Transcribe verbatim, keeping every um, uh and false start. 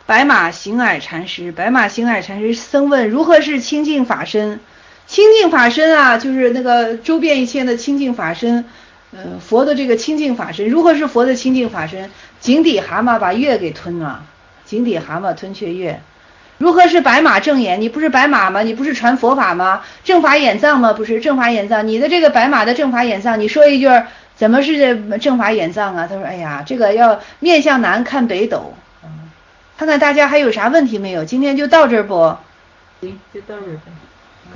白马行霭禅师，白马行霭禅师僧问如何是清净法身？清净法身啊，就是那个周遍一切的清净法身，呃，佛的这个清净法身，如何是佛的清净法身？井底蛤蟆把月给吞了，井底蛤蟆吞却月。如何是白马正眼？你不是白马吗？你不是传佛法吗？正法眼藏吗？不是正法眼藏，你的这个白马的正法眼藏，你说一句怎么是正法眼藏啊？他说，哎呀，这个要面向南看北斗。看看大家还有啥问题没有？今天就到这儿不？ 行，就到这儿吧。